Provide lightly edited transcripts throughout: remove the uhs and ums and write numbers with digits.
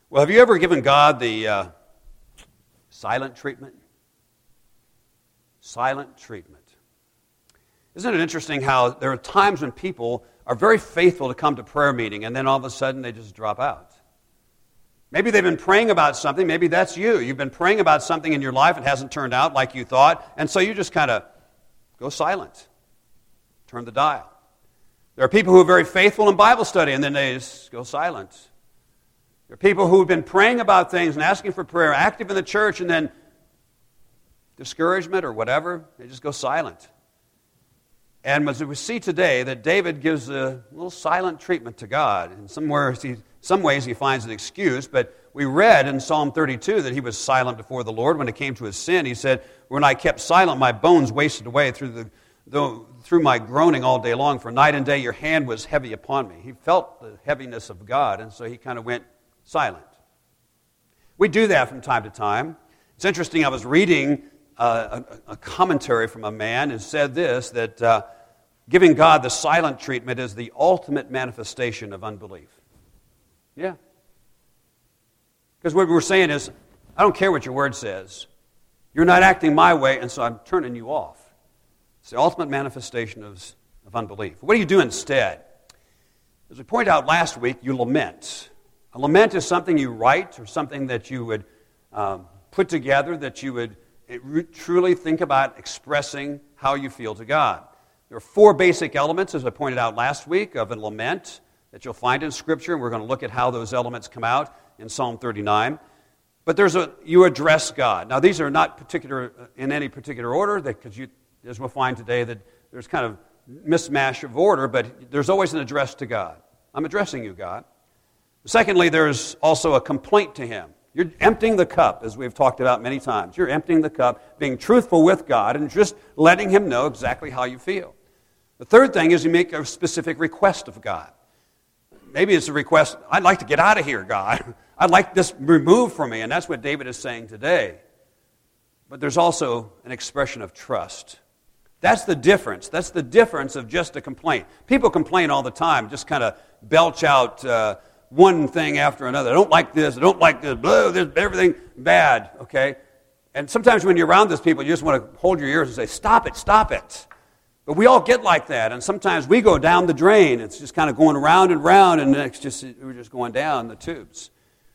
Well, have you ever given God the silent treatment? Silent treatment. Isn't it interesting how there are times when people are very faithful to come to prayer meeting and then all of a sudden they just drop out? Maybe they've been praying about something. Maybe that's you. You've been praying about something in your life. It hasn't turned out like you thought. And so you just kind of go silent. Turn the dial. There are people who are very faithful in Bible study and then they just go silent. There are people who have been praying about things and asking for prayer, active in the church, and then discouragement or whatever, they just go silent. And as we see today, that David gives a little silent treatment to God. In some ways he finds an excuse, but we read in Psalm 32 that he was silent before the Lord. When it came to his sin, he said, "When I kept silent, my bones wasted away through my groaning all day long. For night and day your hand was heavy upon me." He felt the heaviness of God, and so he kind of went silent. We do that from time to time. It's interesting, I was reading a commentary from a man who said this, that giving God the silent treatment is the ultimate manifestation of unbelief. Yeah. Because what we're saying is, I don't care what your word says. You're not acting my way, and so I'm turning you off. It's the ultimate manifestation of unbelief. What do you do instead? As we pointed out last week, you lament. A lament is something you write or something that you would put together, that you would truly think about expressing how you feel to God. There are 4 basic elements, as I pointed out last week, of a lament that you'll find in Scripture, and we're going to look at how those elements come out in Psalm 39. But you address God. Now, these are not in any particular order, because as we'll find today, that there's kind of mismatch of order, but there's always an address to God. I'm addressing you, God. Secondly, there's also a complaint to Him. You're emptying the cup, as we've talked about many times. You're emptying the cup, being truthful with God, and just letting Him know exactly how you feel. The third thing is you make a specific request of God. Maybe it's a request, I'd like to get out of here, God. I'd like this removed from me, and that's what David is saying today. But there's also an expression of trust. That's the difference. That's the difference of just a complaint. People complain all the time, just kind of belch out one thing after another. I don't like this, blah, this, everything bad, okay? And sometimes when you're around those people, you just want to hold your ears and say, stop it. But we all get like that, and sometimes we go down the drain. It's just kind of going round and round, and we're just going down the tubes.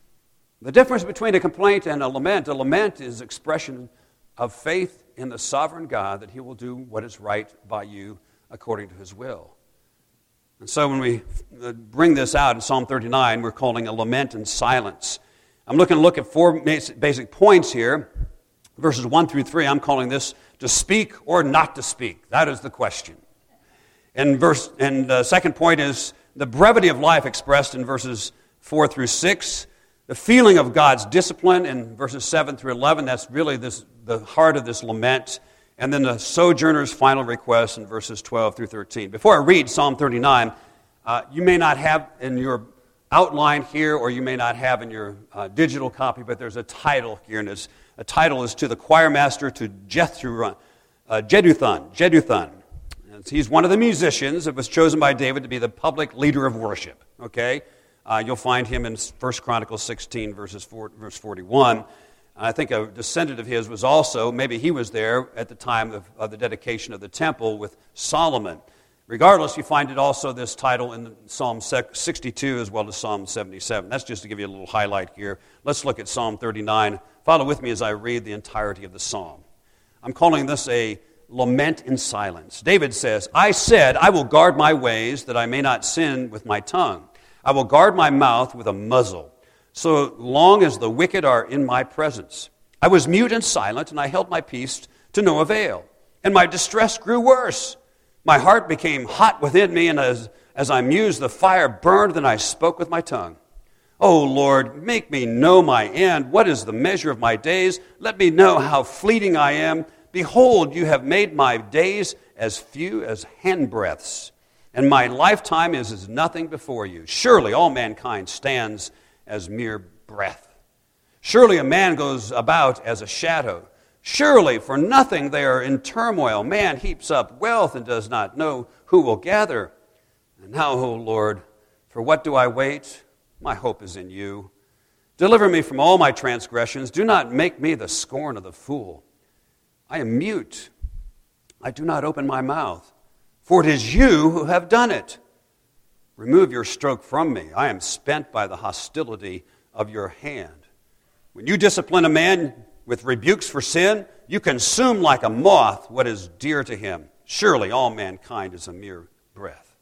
The difference between a complaint and a lament is expression of faith in the sovereign God that He will do what is right by you according to His will. And so when we bring this out in Psalm 39, we're calling a lament in silence. I'm looking to look at 4 basic points here. Verses 1 through 3, I'm calling this to speak or not to speak. That is the question. And the second point is the brevity of life expressed in verses 4 through 6. The feeling of God's discipline in verses 7 through 11. That's really the heart of this lament. And then the sojourner's final request in verses 12 through 13. Before I read Psalm 39, you may not have in your outline here, or you may not have in your digital copy, but there's a title here, and a title is to the choir master, to Jeduthun. And he's one of the musicians that was chosen by David to be the public leader of worship. Okay, you'll find him in 1 Chronicles 16, verse 41. I think a descendant of his was also, maybe he was there at the time of the dedication of the temple with Solomon. Regardless, you find it also this title in Psalm 62 as well as Psalm 77. That's just to give you a little highlight here. Let's look at Psalm 39. Follow with me as I read the entirety of the psalm. I'm calling this a lament in silence. David says, I said, I will guard my ways that I may not sin with my tongue. I will guard my mouth with a muzzle, so long as the wicked are in my presence. I was mute and silent, and I held my peace to no avail. And my distress grew worse. My heart became hot within me, and as I mused, the fire burned, and I spoke with my tongue. O Lord, make me know my end. What is the measure of my days? Let me know how fleeting I am. Behold, you have made my days as few as handbreadths, and my lifetime is as nothing before you. Surely all mankind stands as mere breath. Surely a man goes about as a shadow. Surely for nothing they are in turmoil. Man heaps up wealth and does not know who will gather. And now, O Lord, for what do I wait? My hope is in you. Deliver me from all my transgressions. Do not make me the scorn of the fool. I am mute. I do not open my mouth, for it is you who have done it. Remove your stroke from me. I am spent by the hostility of your hand. When you discipline a man with rebukes for sin, you consume like a moth what is dear to him. Surely all mankind is a mere breath.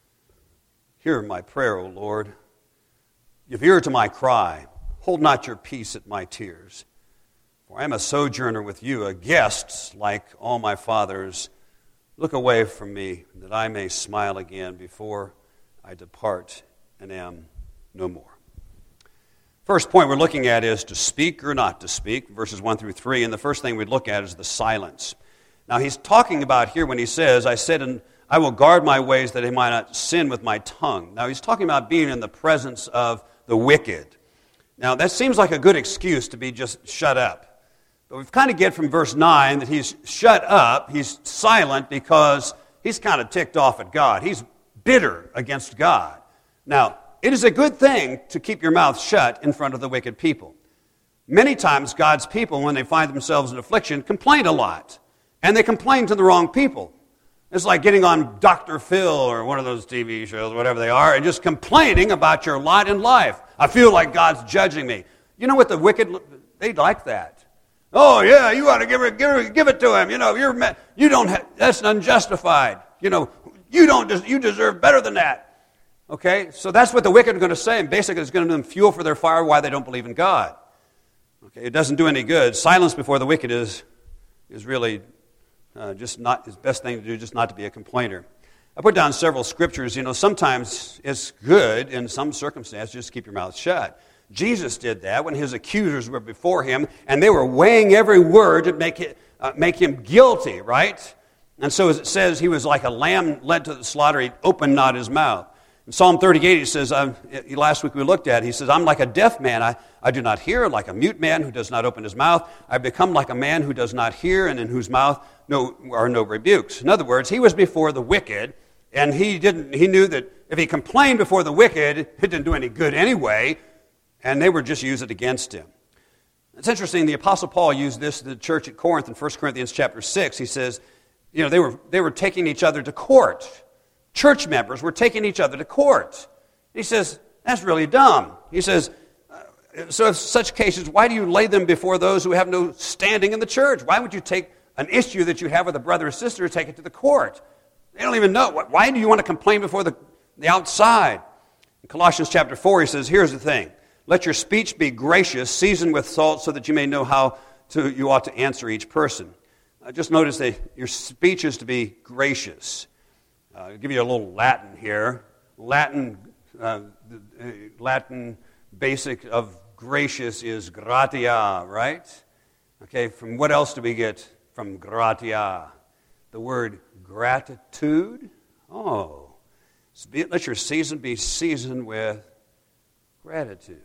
Hear my prayer, O Lord. Give ear to my cry. Hold not your peace at my tears. For I am a sojourner with you, a guest like all my fathers. Look away from me, that I may smile again before I depart and am no more. First point we're looking at is to speak or not to speak, verses 1 through 3. And the first thing we'd look at is the silence. Now he's talking about here when he says, I said, and I will guard my ways that I might not sin with my tongue. Now he's talking about being in the presence of the wicked. Now that seems like a good excuse to be just shut up. But we've kind of get from verse 9 that he's shut up, he's silent because he's kind of ticked off at God. He's bitter against God. Now, it is a good thing to keep your mouth shut in front of the wicked people. Many times God's people, when they find themselves in affliction, complain a lot. And they complain to the wrong people. It's like getting on Dr. Phil or one of those TV shows, whatever they are, and just complaining about your lot in life. I feel like God's judging me. You know what the wicked, they like that. Oh yeah, you ought to give it to him. You know, that's unjustified. You know, you deserve better than that. Okay, so that's what the wicked are going to say, and basically it's going to give them fuel for their fire why they don't believe in God. Okay, it doesn't do any good. Silence before the wicked is really just not his best thing to do, just not to be a complainer. I put down several scriptures. You know, sometimes it's good in some circumstances just keep your mouth shut. Jesus did that when his accusers were before him, and they were weighing every word to make him guilty, right? And so as it says, he was like a lamb led to the slaughter, he opened not his mouth. In Psalm 38, he says, last week we looked at it, he says, I'm like a deaf man, I do not hear, like a mute man who does not open his mouth. I've become like a man who does not hear and in whose mouth are no rebukes. In other words, he was before the wicked, and he knew that if he complained before the wicked, it didn't do any good anyway, and they would just use it against him. It's interesting, the Apostle Paul used this to the church at Corinth in 1 Corinthians chapter 6. He says, you know, they were taking each other to court. Church members were taking each other to court. He says, that's really dumb. He says, so in such cases, why do you lay them before those who have no standing in the church? Why would you take an issue that you have with a brother or sister and take it to the court? They don't even know. Why do you want to complain before the outside? In Colossians chapter 4, he says, here's the thing. Let your speech be gracious, seasoned with salt, so that you may know how you ought to answer each person. Just notice that your speech is to be gracious. I'll give you a little Latin here. Latin basic of gracious is gratia, right? Okay, from what else do we get from gratia? The word gratitude. Oh, let your season be seasoned with gratitude.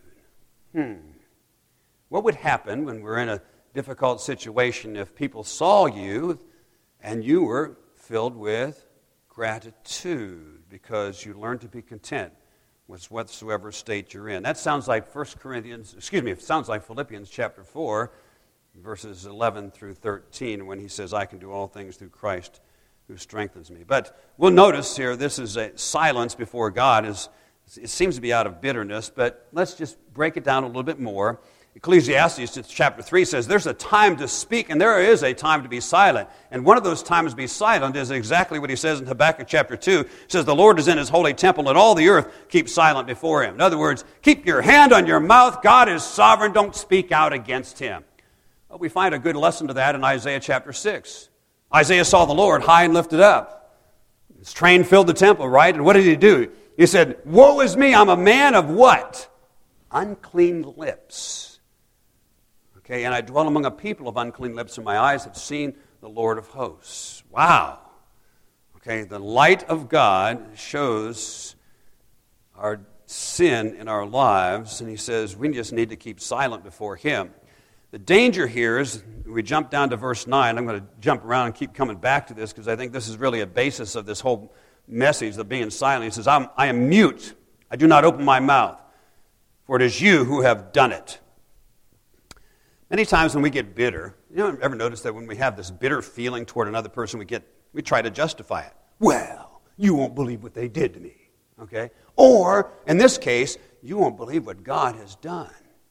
What would happen when we're in a difficult situation if people saw you and you were filled with gratitude because you learned to be content with whatsoever state you're in? That sounds like it sounds like Philippians chapter 4, verses 11 through 13, when he says, I can do all things through Christ who strengthens me. But we'll notice here, this is a silence before God. It seems to be out of bitterness, but let's just break it down a little bit more. Ecclesiastes chapter 3 says there's a time to speak and there is a time to be silent. And one of those times to be silent is exactly what he says in Habakkuk chapter 2. It says the Lord is in his holy temple and all the earth keep silent before him. In other words, keep your hand on your mouth. God is sovereign. Don't speak out against him. Well, we find a good lesson to that in Isaiah chapter 6. Isaiah saw the Lord high and lifted up. His train filled the temple, right? And what did he do? He said, woe is me, I'm a man of what? Unclean lips. Okay, and I dwell among a people of unclean lips, and my eyes have seen the Lord of hosts. Wow. Okay, the light of God shows our sin in our lives, and he says we just need to keep silent before him. The danger here is, we jump down to verse 9. I'm going to jump around and keep coming back to this because I think this is really a basis of this whole message of being silent. He says, I am mute. I do not open my mouth. for it is you who have done it. Many times when we get bitter, ever notice that when we have this bitter feeling toward another person, we try to justify it. Well, you won't believe what they did to me, okay? Or, in this case, you won't believe what God has done.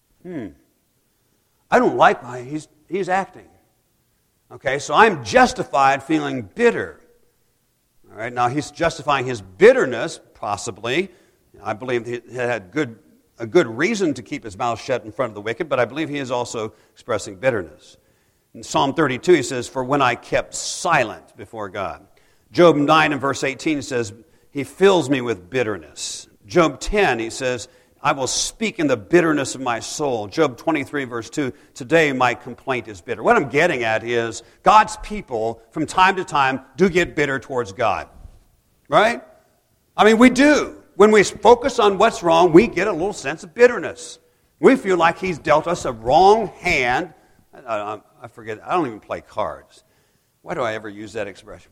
I don't like how he's acting. Okay, so I'm justified feeling bitter. All right, now he's justifying his bitterness, possibly. I believe he had a good reason to keep his mouth shut in front of the wicked, but I believe he is also expressing bitterness. In Psalm 32, he says, "For when I kept silent before God." Job 9 and verse 18 says, "He fills me with bitterness." Job 10, he says, "I will speak in the bitterness of my soul." Job 23 verse 2, "Today my complaint is bitter." What I'm getting at is God's people from time to time do get bitter towards God. Right? I mean, we do. When we focus on what's wrong, we get a little sense of bitterness. We feel like he's dealt us a wrong hand. I forget, I don't even play cards. Why do I ever use that expression?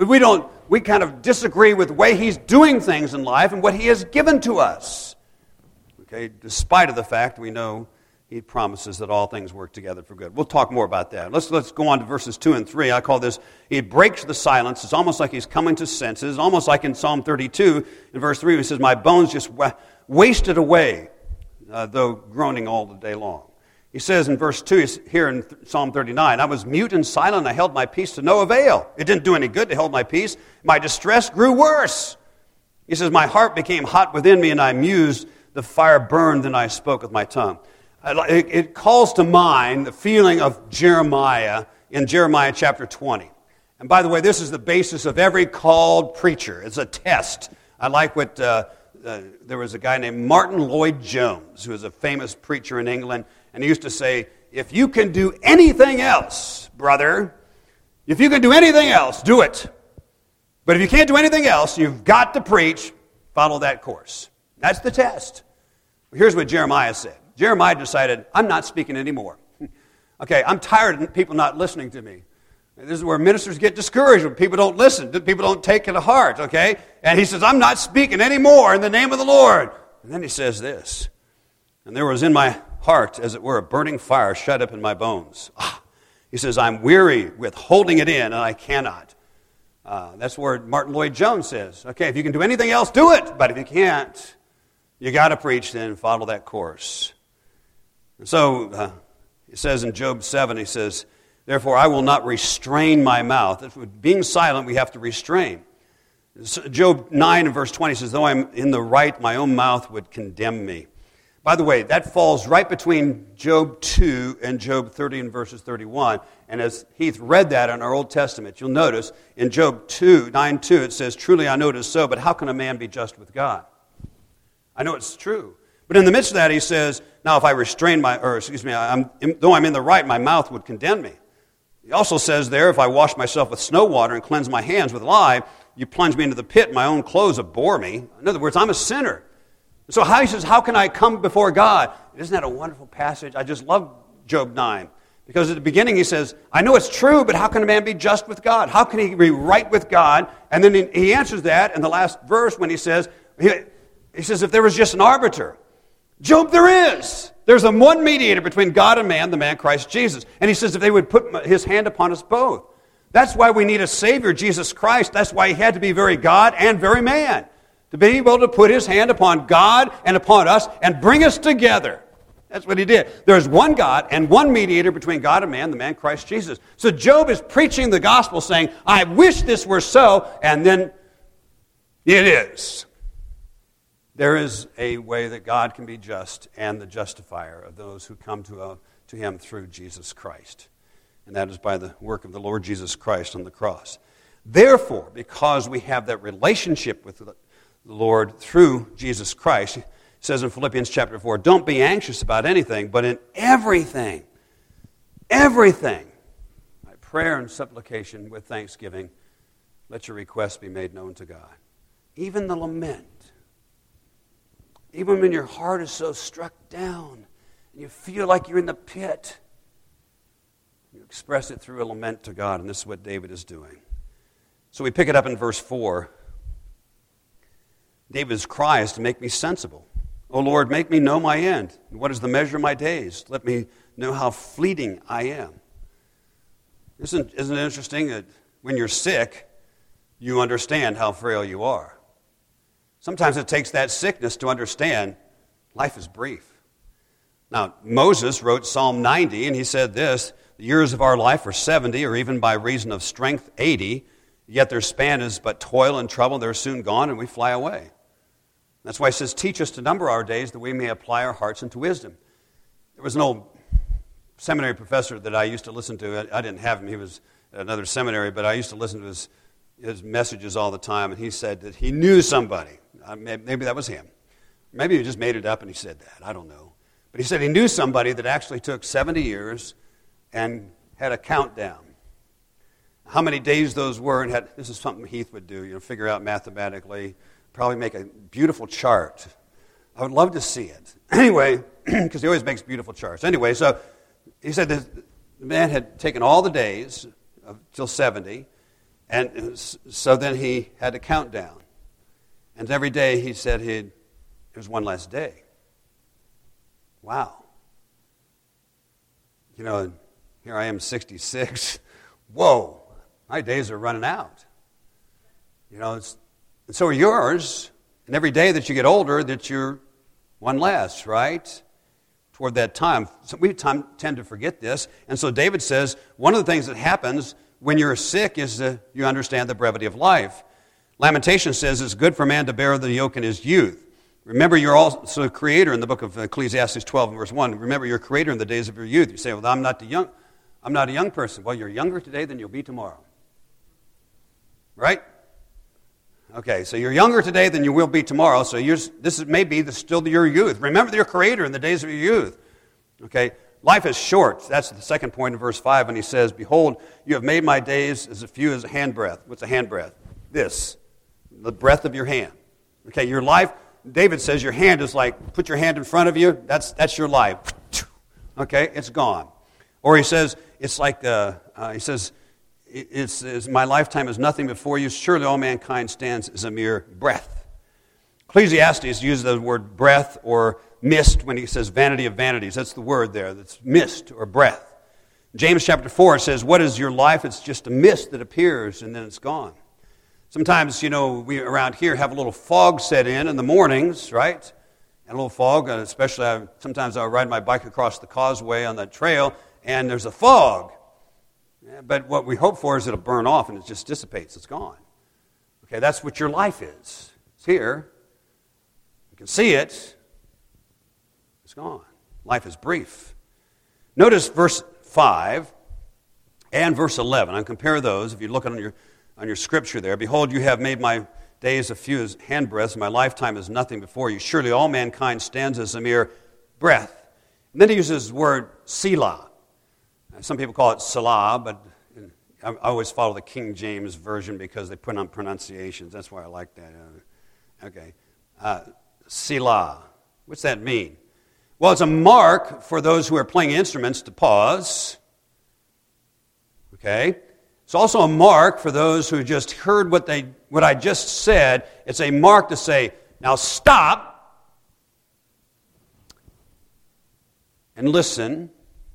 We kind of disagree with the way he's doing things in life and what he has given to us. Okay, despite of the fact we know he promises that all things work together for good. We'll talk more about that. Let's go on to verses 2 and 3. I call this, he breaks the silence. It's almost like he's coming to senses. Almost like in Psalm 32, in verse 3, he says, "My bones just wasted away, though groaning all the day long." He says in verse 2, here in Psalm 39, "I was mute and silent, I held my peace to no avail." It didn't do any good to hold my peace. My distress grew worse. He says, "My heart became hot within me, and I mused. The fire burned, then I spoke with my tongue." It calls to mind the feeling of Jeremiah in Jeremiah chapter 20. And by the way, this is the basis of every called preacher. It's a test. I like what, there was a guy named Martin Lloyd-Jones, who was a famous preacher in England, and he used to say, "If you can do anything else, brother, if you can do anything else, do it. But if you can't do anything else, you've got to preach, follow that course." That's the test. Here's what Jeremiah said. Jeremiah decided, I'm not speaking anymore. Okay, I'm tired of people not listening to me. This is where ministers get discouraged when people don't listen, people don't take it to heart, okay? And he says, I'm not speaking anymore in the name of the Lord. And then he says this, "And there was in my heart, as it were, a burning fire shut up in my bones." He says, "I'm weary with holding it in, and I cannot." That's where Martin Lloyd-Jones says, okay, if you can do anything else, do it. But if you can't, you got to preach then and follow that course. And so he says in Job 7, he says, "Therefore I will not restrain my mouth." Being silent, we have to restrain. Job 9 and verse 20 says, "Though I'm in the right, my own mouth would condemn me." By the way, that falls right between Job 2 and Job 30 and verses 31. And as Heath read that in our Old Testament, you'll notice in Job 9:2, it says, "Truly I know it is so, but how can a man be just with God?" I know it's true. But in the midst of that, he says, "Now if I restrain though I'm in the right, my mouth would condemn me." He also says there, "If I wash myself with snow water and cleanse my hands with lye, you plunge me into the pit, my own clothes abhor me." In other words, I'm a sinner. So he says, how can I come before God? Isn't that a wonderful passage? I just love Job 9. Because at the beginning he says, I know it's true, but how can a man be just with God? How can he be right with God? And then he answers that in the last verse when he says, if there was just an arbiter. Job, there is. There's a one mediator between God and man, the man Christ Jesus. And he says if they would put his hand upon us both. That's why we need a Savior, Jesus Christ. That's why he had to be very God and very man. To be able to put his hand upon God and upon us and bring us together. That's what he did. There's one God and one mediator between God and man, the man Christ Jesus. So Job is preaching the gospel saying, I wish this were so, and then it is. There is a way that God can be just and the justifier of those who come to him through Jesus Christ. And that is by the work of the Lord Jesus Christ on the cross. Therefore, because we have that relationship with the Lord through Jesus Christ, it says in Philippians chapter 4, don't be anxious about anything, but in everything, by prayer and supplication with thanksgiving, let your requests be made known to God. Even the lament, even when your heart is so struck down and you feel like you're in the pit, you express it through a lament to God, and this is what David is doing. So we pick it up in verse 4. David's cry is to make me sensible. O Lord, make me know my end. What is the measure of my days? Let me know how fleeting I am. Isn't it interesting that when you're sick, you understand how frail you are? Sometimes it takes that sickness to understand life is brief. Now, Moses wrote Psalm 90, and he said this, the years of our life are 70, or even by reason of strength 80, yet their span is but toil and trouble. They're soon gone, and we fly away. That's why he says, teach us to number our days that we may apply our hearts unto wisdom. There was an old seminary professor that I used to listen to. I didn't have him. He was at another seminary, but I used to listen to his messages all the time, and he said that he knew somebody. Maybe that was him. Maybe he just made it up and he said that. I don't know. But he said he knew somebody that actually took 70 years and had a countdown. How many days those were, and this is something Heath would do, figure out mathematically, probably make a beautiful chart. I would love to see it. Anyway, because he always makes beautiful charts. Anyway, so he said the man had taken all the days till 70, and so then he had to count down. And every day he said it was one less day. Wow. Here I am, 66. Whoa, my days are running out. And so are yours. And every day that you get older, that you're one less, right? Toward that time. So we tend to forget this. And so David says, one of the things that happens when you're sick is that you understand the brevity of life. Lamentation says it's good for man to bear the yoke in his youth. Remember, you're also a creator in the book of Ecclesiastes 12, verse 1. Remember, you're a creator in the days of your youth. You say, well, I'm not a young person. Well, you're younger today than you'll be tomorrow. Right? Okay, so you're younger today than you will be tomorrow, so this may be still your youth. Remember your Creator in the days of your youth. Okay, life is short. That's the second point in verse 5 when he says, behold, you have made my days as few as a handbreadth. What's a handbreadth? This, the breadth of your hand. Okay, your life, David says your hand is like, put your hand in front of you, that's your life. Okay, it's gone. Or he says, it's like, it's my lifetime is nothing before you. Surely all mankind stands as a mere breath. Ecclesiastes uses the word breath or mist when he says vanity of vanities. That's the word there. That's mist or breath. James chapter 4 says, what is your life? It's just a mist that appears and then it's gone. Sometimes, we around here have a little fog set in the mornings, right? And a little fog, especially sometimes I'll ride my bike across the causeway on that trail and there's a fog. But what we hope for is it'll burn off and it just dissipates. It's gone. Okay, that's what your life is. It's here. You can see it. It's gone. Life is brief. Notice verse 5 and verse 11. I'll compare those. If you look on your scripture there, behold, you have made my days a few as handbreadths, my lifetime is nothing before you. Surely all mankind stands as a mere breath. And then he uses the word Selah. Some people call it Salah, but I always follow the King James Version because they put on pronunciations. That's why I like that. Okay. Selah. What's that mean? Well, it's a mark for those who are playing instruments to pause. Okay. It's also a mark for those who just heard what I just said. It's a mark to say, now stop and listen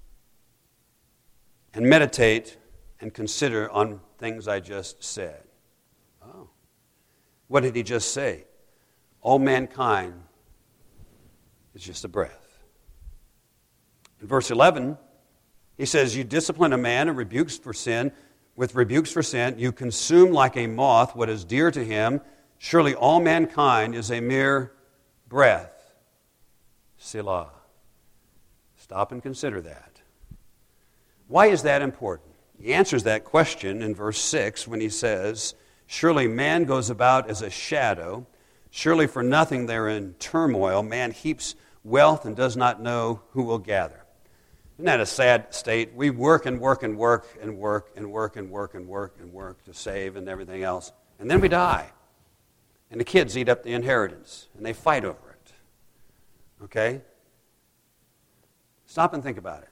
and meditate and consider on things I just said. Oh. What did he just say? All mankind is just a breath. In verse 11, he says, you discipline a man and rebukes for sin. With rebukes for sin, you consume like a moth what is dear to him. Surely all mankind is a mere breath. Selah. Stop and consider that. Why is that important? He answers that question in verse 6 when he says, surely man goes about as a shadow. Surely for nothing they're in turmoil. Man heaps wealth and does not know who will gather. Isn't that a sad state? We work and work and work and work and work and work and work and work to save and everything else. And then we die. And the kids eat up the inheritance. And they fight over it. Okay? Stop and think about it.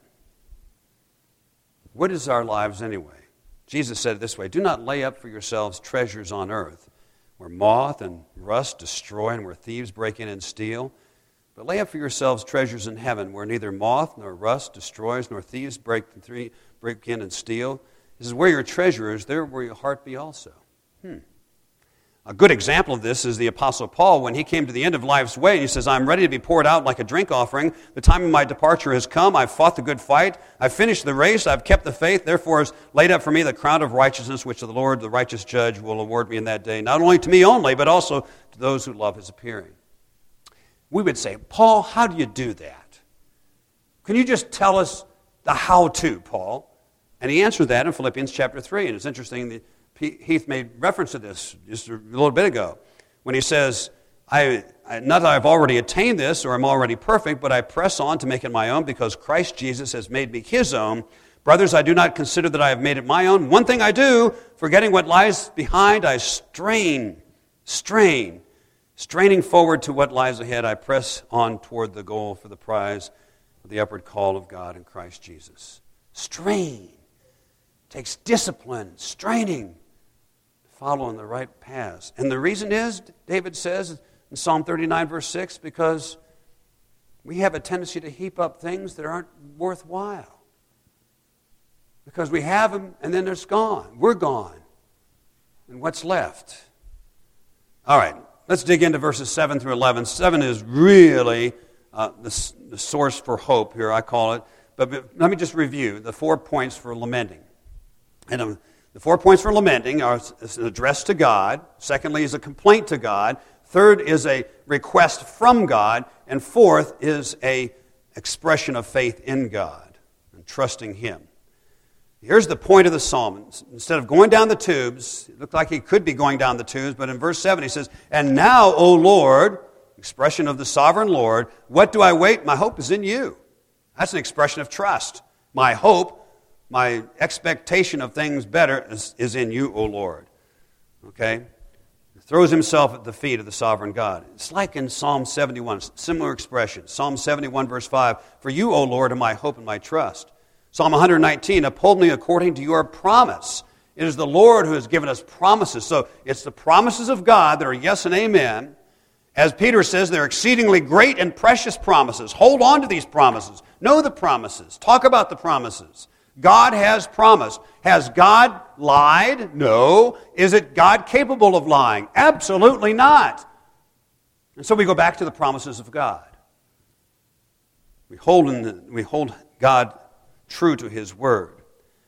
What is our lives anyway? Jesus said it this way, do not lay up for yourselves treasures on earth, where moth and rust destroy and where thieves break in and steal. But lay up for yourselves treasures in heaven, where neither moth nor rust destroys, nor thieves break in and steal. This is where your treasure is, there will your heart be also. A good example of this is the Apostle Paul when he came to the end of life's way. And he says, I'm ready to be poured out like a drink offering. The time of my departure has come. I've fought the good fight. I've finished the race. I've kept the faith. Therefore is laid up for me the crown of righteousness, which the Lord, the righteous judge, will award me in that day. Not only to me only, but also to those who love his appearing. We would say, Paul, how do you do that? Can you just tell us the how-to, Paul? And he answered that in Philippians chapter 3. And it's interesting that Heath made reference to this just a little bit ago when he says, not that I've already attained this or I'm already perfect, but I press on to make it my own because Christ Jesus has made me his own. Brothers, I do not consider that I have made it my own. One thing I do, forgetting what lies behind, I straining forward to what lies ahead, I press on toward the goal for the prize of the upward call of God in Christ Jesus. Strain. Takes discipline, straining, following the right paths. And the reason is, David says in Psalm 39, verse 6, because we have a tendency to heap up things that aren't worthwhile. Because we have them and then it's gone. We're gone. And what's left? All right, let's dig into verses 7 through 11. 7 is really the source for hope here, I call it. But let me just review the 4 points for lamenting. And the 4 points for lamenting are an address to God. Secondly is a complaint to God. Third is a request from God. And fourth is an expression of faith in God and trusting Him. Here's the point of the psalm. Instead of going down the tubes, it looked like he could be going down the tubes, but in verse 7 he says, And now, O Lord, expression of the sovereign Lord, what do I wait? My hope is in you. That's an expression of trust. My hope, my expectation of things better is in you, O Lord. Okay? He throws himself at the feet of the sovereign God. It's like in Psalm 71, similar expression. Psalm 71, verse 5, For you, O Lord, are my hope and my trust. Psalm 119, Uphold me according to your promise. It is the Lord who has given us promises. So it's the promises of God that are yes and amen. As Peter says, they're exceedingly great and precious promises. Hold on to these promises. Know the promises. Talk about the promises. God has promised. Has God lied? No. Is it God capable of lying? Absolutely not. And so we go back to the promises of God. We hold God true to His word.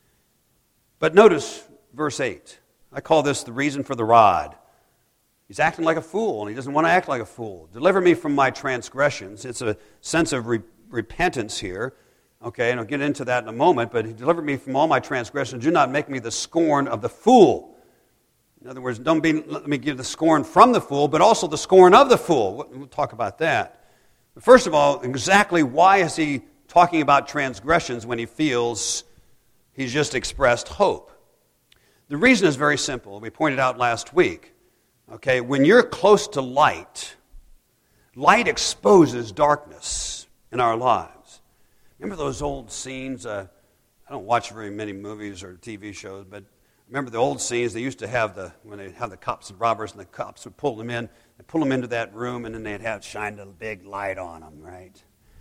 But notice verse 8. I call this the reason for the rod. He's acting like a fool, and he doesn't want to act like a fool. Deliver me from my transgressions. It's a sense of repentance here. Okay, and I'll get into that in a moment, but deliver me from all my transgressions. Do not make me the scorn of the fool. In other words, let me give the scorn from the fool, but also the scorn of the fool. We'll talk about that. But first of all, exactly why is he talking about transgressions when he feels he's just expressed hope? The reason is very simple. We pointed out last week. Okay, when you're close to light, light exposes darkness in our lives. Remember those old scenes? I don't watch very many movies or TV shows, but remember the old scenes they used to have when they have the cops and robbers, and the cops would pull them in, and pull them into that room, and then they'd have shine a big light on them, right?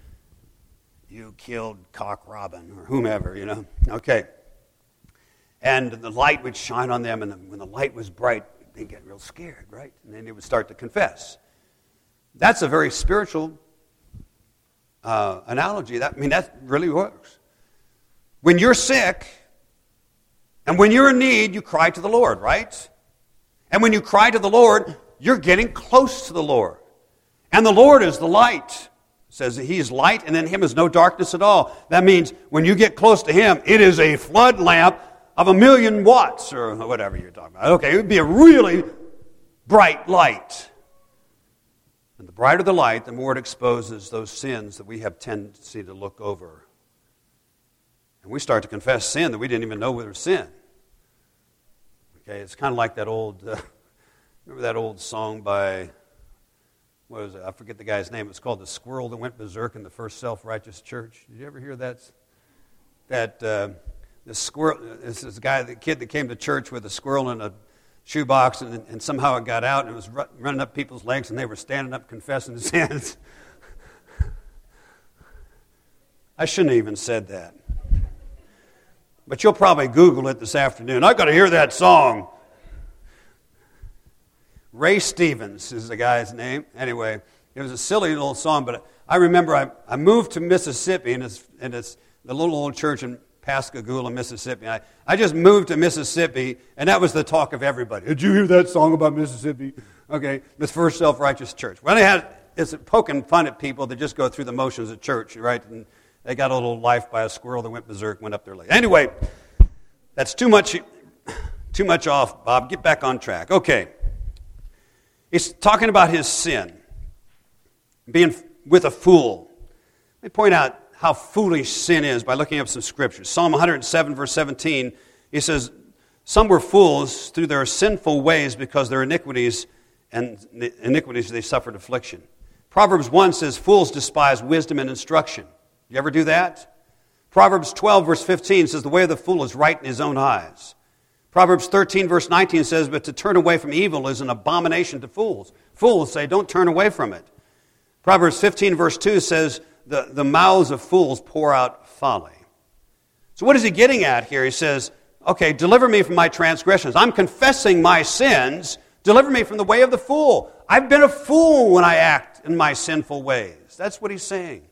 You killed Cock Robin or whomever, you know. Okay. And the light would shine on them, and when the light was bright, they'd get real scared, right? And then they would start to confess. That's a very spiritual analogy. That really works. When you're sick and when you're in need, you cry to the Lord, right? And when you cry to the Lord, you're getting close to the Lord. And the Lord is the light. It says that He is light and in Him is no darkness at all. That means when you get close to Him, it is a flood lamp of 1,000,000 watts or whatever you're talking about. Okay, it would be a really bright light. And the brighter the light, the more it exposes those sins that we have tendency to look over. And we start to confess sin that we didn't even know was sin. Okay, it's kind of like that old, remember that old song by, what was it? I forget the guy's name. It's called The Squirrel That Went Berserk in the First Self-Righteous Church. Did you ever hear that? The squirrel, this is the kid that came to church with a squirrel in a shoebox, and somehow it got out, and it was running up people's legs, and they were standing up confessing sins. I shouldn't have even said that. But you'll probably Google it this afternoon. I've got to hear that song. Ray Stevens is the guy's name. Anyway, it was a silly little song, but I remember I moved to Mississippi, and it's the little old church in Pascagoula, Mississippi. I just moved to Mississippi, and that was the talk of everybody. Did you hear that song about Mississippi? Okay, the First Self-Righteous Church. Well, it's poking fun at people that just go through the motions of church, right? And they got a little life by a squirrel that went berserk, went up their leg. Anyway, that's too much off, Bob. Get back on track. Okay. He's talking about his sin, being with a fool. Let me point out how foolish sin is by looking up some scriptures. Psalm 107, verse 17, he says, some were fools through their sinful ways because their iniquities they suffered affliction. Proverbs 1 says, fools despise wisdom and instruction. You ever do that? Proverbs 12, verse 15 says, the way of the fool is right in his own eyes. Proverbs 13, verse 19 says, but to turn away from evil is an abomination to fools. Fools say, don't turn away from it. Proverbs 15, verse 2 says, the mouths of fools pour out folly. So what is he getting at here? He says, okay, deliver me from my transgressions. I'm confessing my sins. Deliver me from the way of the fool. I've been a fool when I act in my sinful ways. That's what he's saying.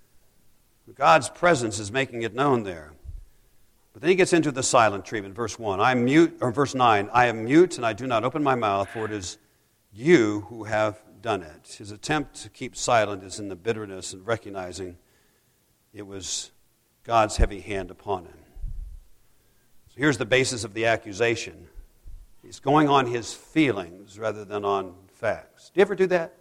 God's presence is making it known there. But then he gets into the silent treatment. Verse 1, verse 9, I am mute and I do not open my mouth, for it is you who have done it. His attempt to keep silent is in the bitterness and recognizing it was God's heavy hand upon him. So here's the basis of the accusation. He's going on his feelings rather than on facts. Do you ever do that?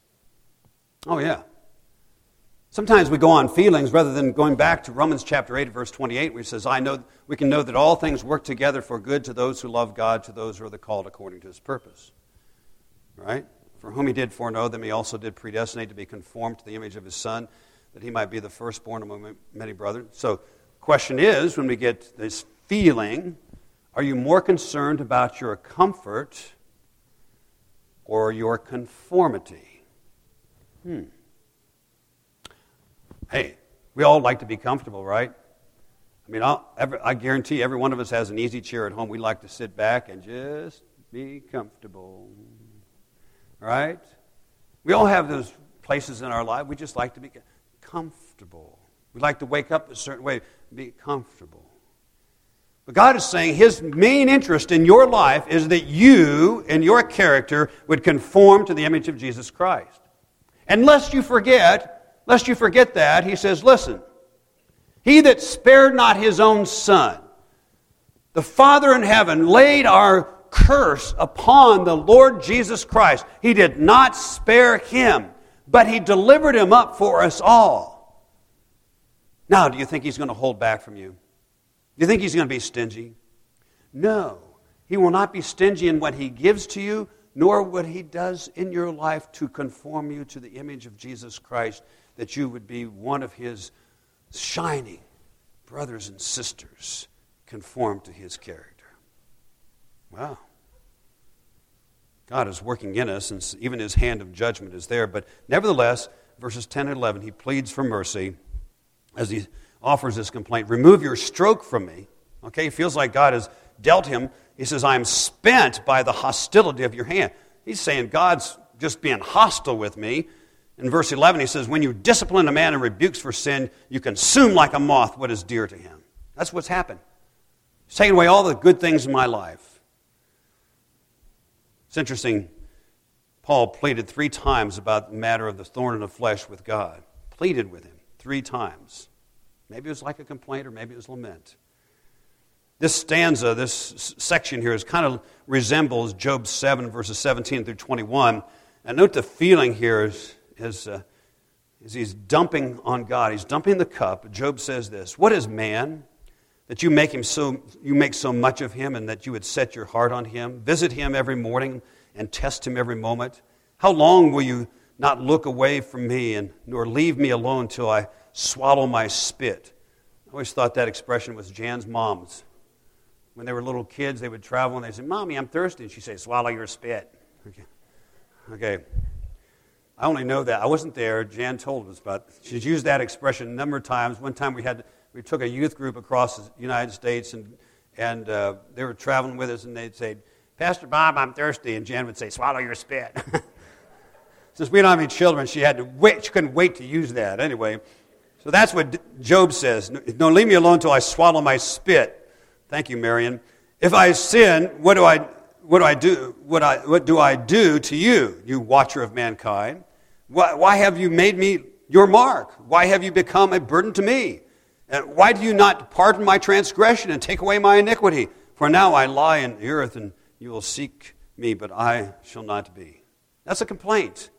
Oh, yeah. Sometimes we go on feelings rather than going back to Romans chapter 8, verse 28, where he says, we can know that all things work together for good to those who love God, to those who are the called according to his purpose. Right? For whom he did foreknow, them he also did predestinate to be conformed to the image of his Son, that he might be the firstborn among many brethren. So the question is, when we get this feeling, are you more concerned about your comfort or your conformity? Hey, we all like to be comfortable, right? I mean, I guarantee every one of us has an easy chair at home. We like to sit back and just be comfortable, right? We all have those places in our life. We just like to be comfortable. We like to wake up a certain way, be comfortable. But God is saying his main interest in your life is that you and your character would conform to the image of Jesus Christ. And lest you forget that, he says, listen, he that spared not his own Son, the Father in heaven laid our curse upon the Lord Jesus Christ. He did not spare him, but he delivered him up for us all. Now, do you think he's going to hold back from you? Do you think he's going to be stingy? No. He will not be stingy in what he gives to you, nor what he does in your life to conform you to the image of Jesus Christ, that you would be one of his shining brothers and sisters conformed to his character. Wow. God is working in us, and even his hand of judgment is there. But nevertheless, verses 10 and 11, he pleads for mercy as he offers this complaint. Remove your stroke from me. Okay, he feels like God has dealt him. He says, I am spent by the hostility of your hand. He's saying God's just being hostile with me. In verse 11, he says, when you discipline a man and rebukes for sin, you consume like a moth what is dear to him. That's what's happened. He's taken away all the good things in my life. It's interesting. Paul pleaded 3 times about the matter of the thorn in the flesh with God. Pleaded with him 3 times. Maybe it was like a complaint or maybe it was lament. This stanza, this section here, kind of resembles Job 7, verses 17 through 21. And note the feeling here is he's dumping on God. He's dumping the cup. Job says this, what is man that you make so much of him, and that you would set your heart on him? Visit him every morning and test him every moment. How long will you not look away from me, nor leave me alone till I swallow my spit? I always thought that expression was Jan's mom's. When they were little kids, they would travel and they'd say, Mommy, I'm thirsty. And she'd say, swallow your spit. Okay. I only know that. I wasn't there. Jan told us about it. She's used that expression a number of times. One time we took a youth group across the United States, and they were traveling with us, and they'd say, Pastor Bob, I'm thirsty. And Jan would say, swallow your spit. Since we don't have any children, she had to wait. She couldn't wait to use that. Anyway, so that's what Job says. No, leave me alone till I swallow my spit. Thank you, Marion. If I sin, what do I do to you, you watcher of mankind? Why have you made me your mark? Why have you become a burden to me? And why do you not pardon my transgression and take away my iniquity? For now I lie in the earth, and you will seek me, but I shall not be. That's a complaint.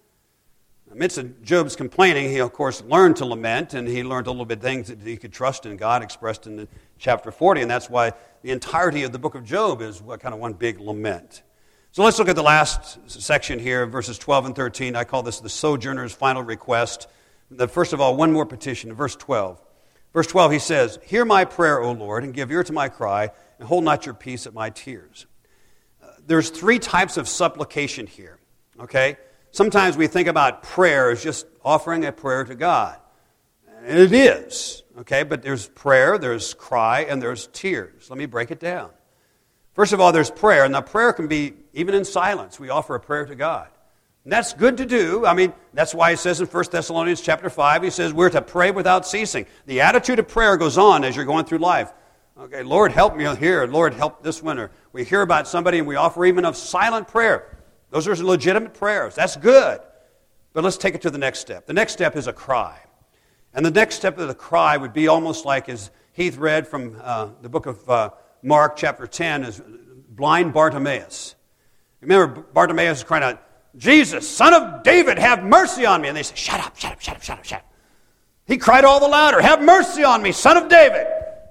Amidst Job's complaining, he, of course, learned to lament, and he learned a little bit things that he could trust in God, expressed in chapter 40, and that's why the entirety of the book of Job is kind of one big lament. So let's look at the last section here, verses 12 and 13. I call this the sojourner's final request. First of all, one more petition, verse 12. Verse 12, he says, hear my prayer, O Lord, and give ear to my cry, and hold not your peace at my tears. There's three types of supplication here, okay? Sometimes we think about prayer as just offering a prayer to God. And it is, okay? But there's prayer, there's cry, and there's tears. Let me break it down. First of all, there's prayer. And now prayer can be, even in silence, we offer a prayer to God. And that's good to do. I mean, that's why it says in 1 Thessalonians chapter 5, he says we're to pray without ceasing. The attitude of prayer goes on as you're going through life. Okay, Lord, help me here. Lord, help this winter. We hear about somebody and we offer even a silent prayer. Those are legitimate prayers. That's good. But let's take it to the next step. The next step is a cry. And the next step of the cry would be almost like, as Heath read from the book of Mark chapter 10, is blind Bartimaeus. Remember, Bartimaeus is crying out, Jesus, Son of David, have mercy on me. And they say, shut up, shut up, shut up, shut up, shut up. He cried all the louder, have mercy on me, Son of David.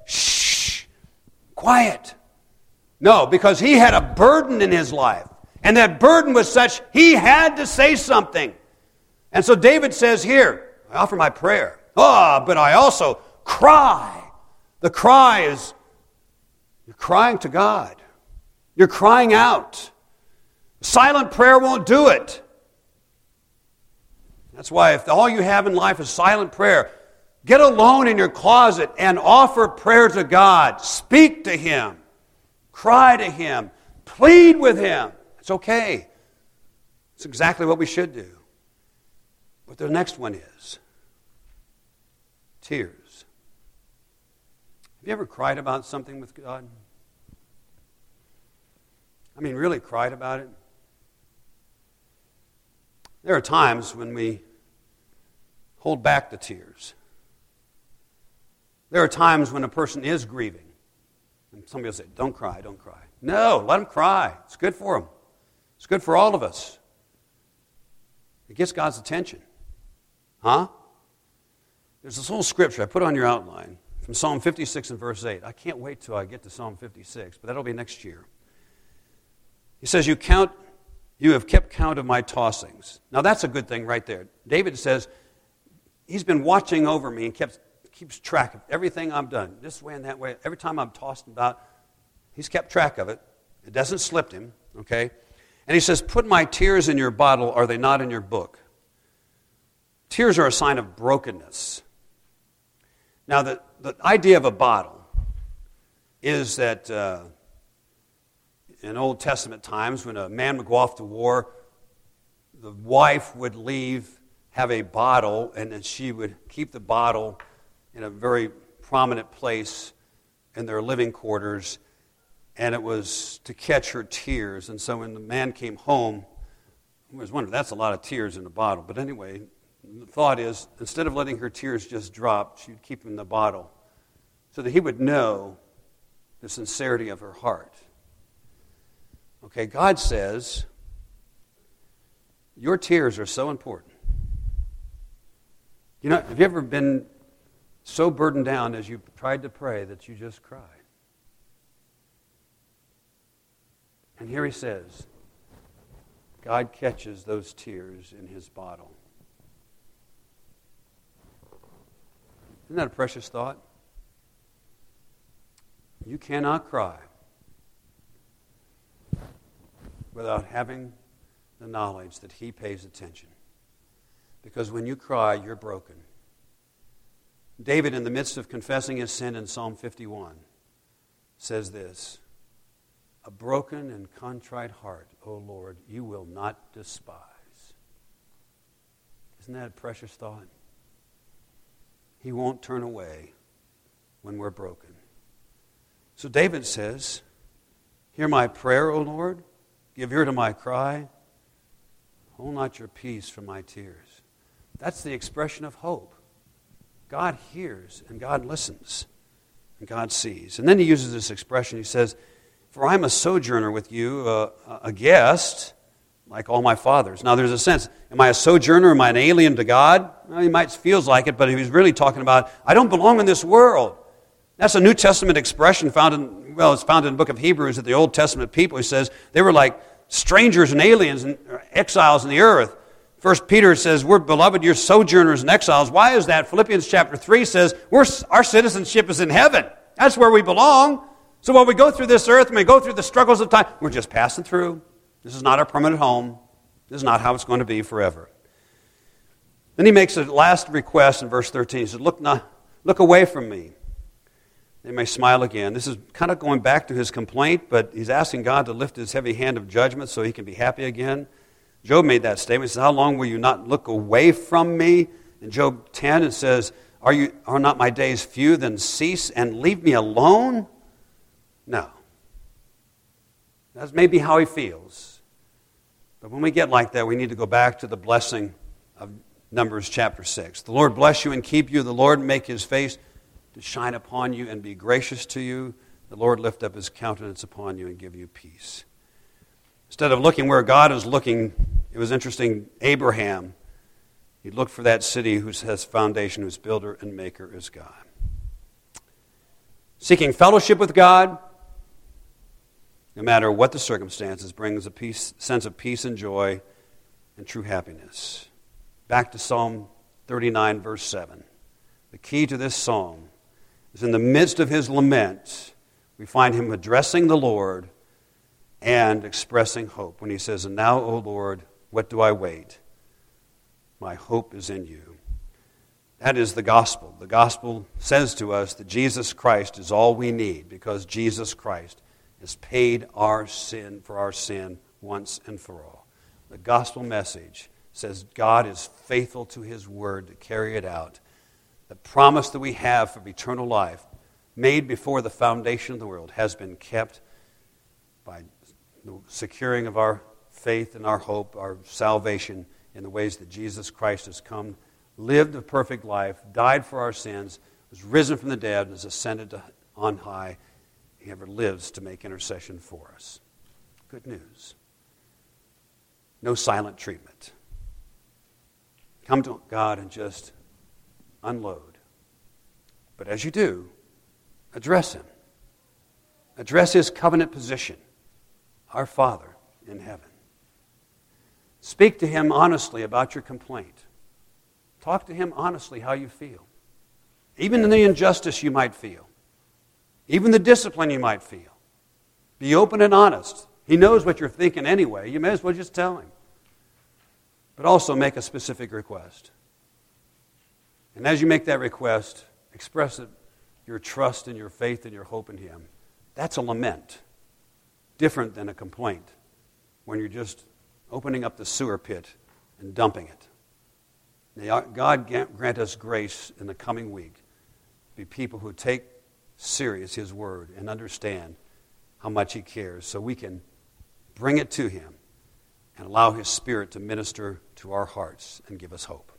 Shh, quiet. No, because he had a burden in his life. And that burden was such, he had to say something. And so David says here, I offer my prayer. But I also cry. The cry is, you're crying to God. You're crying out. Silent prayer won't do it. That's why if all you have in life is silent prayer, get alone in your closet and offer prayer to God. Speak to Him. Cry to Him. Plead with Him. It's okay. It's exactly what we should do. But the next one is tears. Have you ever cried about something with God? I mean, really cried about it? There are times when we hold back the tears. There are times when a person is grieving. And somebody will say, don't cry, don't cry. No, let them cry. It's good for them. It's good for all of us. It gets God's attention. Huh? There's this whole scripture I put on your outline from Psalm 56 and verse 8. I can't wait till I get to Psalm 56, but that'll be next year. He says, you have kept count of my tossings. Now that's a good thing right there. David says, he's been watching over me and keeps track of everything I've done, this way and that way. Every time I'm tossed about, he's kept track of it. It doesn't slip him, okay? And he says, put my tears in your bottle, are they not in your book? Tears are a sign of brokenness. Now, the idea of a bottle is that in Old Testament times, when a man would go off to war, the wife would have a bottle, and then she would keep the bottle in a very prominent place in their living quarters, and it was to catch her tears. And so when the man came home, I was wondering, that's a lot of tears in a bottle. But anyway, the thought is, instead of letting her tears just drop, she'd keep them in the bottle so that he would know the sincerity of her heart. Okay, God says, your tears are so important. You know, have you ever been so burdened down as you tried to pray that you just cried? And here he says, God catches those tears in his bottle. Isn't that a precious thought? You cannot cry without having the knowledge that he pays attention. Because when you cry, you're broken. David, in the midst of confessing his sin in Psalm 51, says this, "A broken and contrite heart, O Lord, you will not despise." Isn't that a precious thought? He won't turn away when we're broken. So David says, "Hear my prayer, O Lord. Give ear to my cry. Hold not your peace from my tears." That's the expression of hope. God hears and God listens and God sees. And then he uses this expression. He says, "For I'm a sojourner with you, a guest, like all my fathers." Now there's a sense, am I a sojourner? Am I an alien to God? Well, he might feels like it, but he was really talking about, I don't belong in this world. That's a New Testament expression it's found in the book of Hebrews that the Old Testament people, he says, they were like strangers and aliens and exiles in the earth. 1 Peter says, "We're beloved, you're sojourners and exiles." Why is that? Philippians chapter 3 says, our citizenship is in heaven. That's where we belong. So while we go through this earth and we go through the struggles of time, we're just passing through. This is not our permanent home. This is not how it's going to be forever. Then he makes a last request in verse 13. He says, look away from me. They may smile again. This is kind of going back to his complaint, but he's asking God to lift his heavy hand of judgment so he can be happy again. Job made that statement. He says, "How long will you not look away from me?" In Job 10, it says, Are not my days few? Then cease and leave me alone? No. That's maybe how he feels. But when we get like that, we need to go back to the blessing of Numbers chapter 6. "The Lord bless you and keep you. The Lord make his face to shine upon you and be gracious to you. The Lord lift up his countenance upon you and give you peace." Instead of looking where God is looking, it was interesting, Abraham, he looked for that city whose has foundation, whose builder and maker is God. Seeking fellowship with God, no matter what the circumstances, brings a sense of peace and joy and true happiness. Back to Psalm 39, verse 7. The key to this psalm is in the midst of his lament, we find him addressing the Lord and expressing hope when he says, "And now, O Lord, what do I wait? My hope is in you." That is the gospel. The gospel says to us that Jesus Christ is all we need because Jesus Christ has paid our sin for our sin once and for all. The gospel message says God is faithful to his word to carry it out. The promise that we have for eternal life, made before the foundation of the world, has been kept by the securing of our faith and our hope, our salvation, in the ways that Jesus Christ has come, lived a perfect life, died for our sins, was risen from the dead, and has ascended on high. He ever lives to make intercession for us. Good news. No silent treatment. Come to God and just unload. But as you do, address him. Address his covenant position. Our Father in heaven. Speak to him honestly about your complaint. Talk to him honestly how you feel. Even in the injustice you might feel. Even the discipline you might feel. Be open and honest. He knows what you're thinking anyway. You may as well just tell him. But also make a specific request. And as you make that request, express your trust and your faith and your hope in him. That's a lament. Different than a complaint when you're just opening up the sewer pit and dumping it. May God grant us grace in the coming week to be people who take serious his word and understand how much he cares so we can bring it to him and allow his Spirit to minister to our hearts and give us hope.